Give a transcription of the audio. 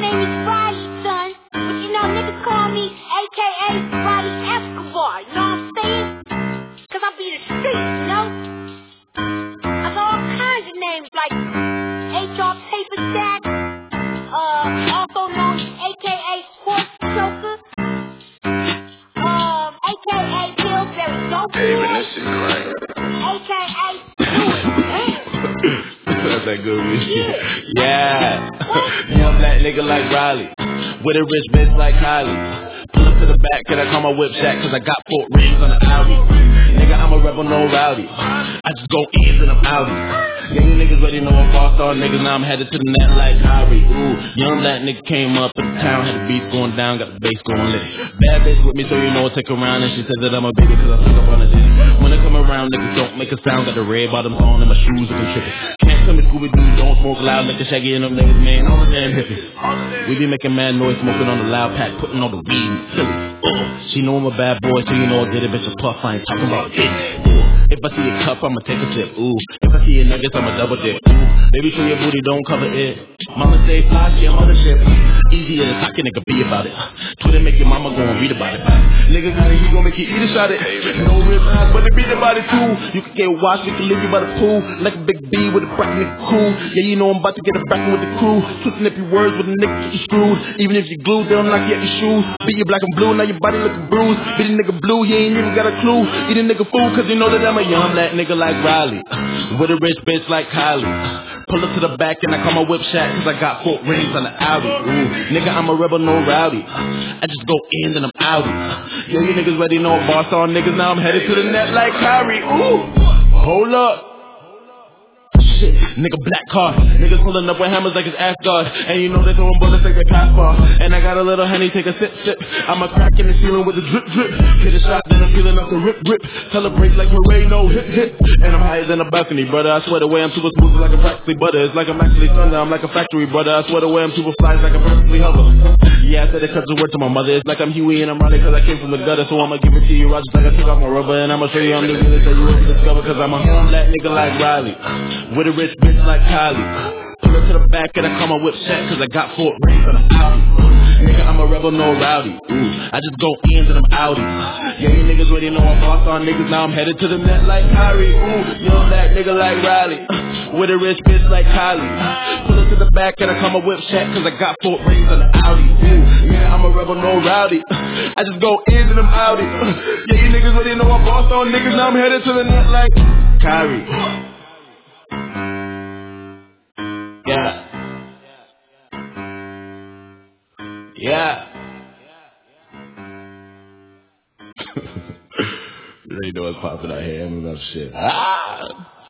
name is Riley, son. But you know, niggas call me AKA Riley Escobar. You know what I'm saying? Cause I be the street, you know? I got all kinds of names like HR Paper Stack, also known as AKA Sports Joker, AKA Pillsbury Dope Boy, AKA That's that good shit. Yeah. Young black nigga like Riley, with a rich bitch like Kylie. Pull up to the back and I call my whip shack cause I got 4 rings on the Audi. Nigga, I'm a rebel, no rowdy. I just go in and I'm outy. Yeah, you niggas ready know I'm all-star niggas. Now I'm headed to the net like Kyrie. Ooh, young black nigga came up in the town, had the beats going down, got the bass going lit. Bad bitch with me, so you know I'll take her around. And she said that I'm a baby cause I pick up on the ditty. When I come around, niggas don't make a sound. Got the red bottoms on and my shoes looking trippy. Can't tell me Scooby-Doo, don't smoke loud. Like the Shaggy and them niggas, man, all the damn hippies. We be making mad noise, smoking on the loud pack, putting all the weed in the silly. She know I'm a bad boy, so you know I get it, bitch a puff, I ain't talking about it. If I see a cup, I'ma take a sip, ooh. If I see a nuggets, I'ma double dip, ooh. Baby, show your booty, don't cover it. Mama say fly, she a mothership. Easy as talking, nigga, be about it. Twitter make your mama go and read about it. Nigga, he gon' make you eat a shot it. No rib eyes, but they beat about it too. You can get washed, we can leave you by the pool. Like a big B with a bracket, nigga, cool. Yeah, you know I'm about to get a bracket with the crew. Twisting up your words with a nigga, get you screwed. Even if you glued, they don't knock you at your shoes. Beat you black and blue, now your body looking bruised. Beat a nigga blue, he ain't even got a clue. Eat a nigga fool, cause you know that I'm a young black nigga like Riley, with a rich bitch like Kylie. Pull up to the back and I call my whip shack cause I got 4 rings on the Audi. Ooh, nigga, I'm a rebel, no rowdy. I just go in and I'm outy. Yeah, you niggas ready know I'm boss on niggas. Now I'm headed to the net like Kyrie. Ooh, hold up. Shit, nigga, black car. Niggas pulling up with hammers like it's Asgard. And you know they throwing bullets like a pass bar. And I got a little honey, take a sip, sip. I'm a crack in the ceiling with a drip, drip. Hit a shot, then I'm feeling up the rip, rip. Celebrate like hooray, no hit, hit. And I'm higher than a balcony, brother. I swear the way I'm super smooth like a practically butter. It's like I'm actually thunder, I'm like a factory, brother. I swear the way I'm super fly is like a perfectly hover. Yeah, I said it cause the word to my mother. It's like I'm Huey and I'm Riley cause I came from the gutter. So I'ma give it to you, Roger, like I took off my rubber. And I'ma show you I'm the realest that you ever discover. Cause I'm a home black nigga like Riley, with a rich bitch like Kylie. Pull up to the back and I call my whip shack cause I got 4 rings on the Audi. Nigga, I'm a rebel, no rowdy. Ooh, I just go in and I'm outy. Yeah, you niggas already know I'm boss on niggas. Now I'm headed to the net like Kyrie. Ooh, young black nigga like Riley, with a rich bitch like Kylie. Pull up to the back and I call my whip shack cause I got 4 rings on the Audi. Ooh, yeah, I'm a rebel, no rowdy. I just go in and I'm outy. Yeah, you niggas already know I'm boss on niggas. Now I'm headed to the net like Kyrie. Yeah. Yeah. You know what's popping out here. I'm about shit. Ah!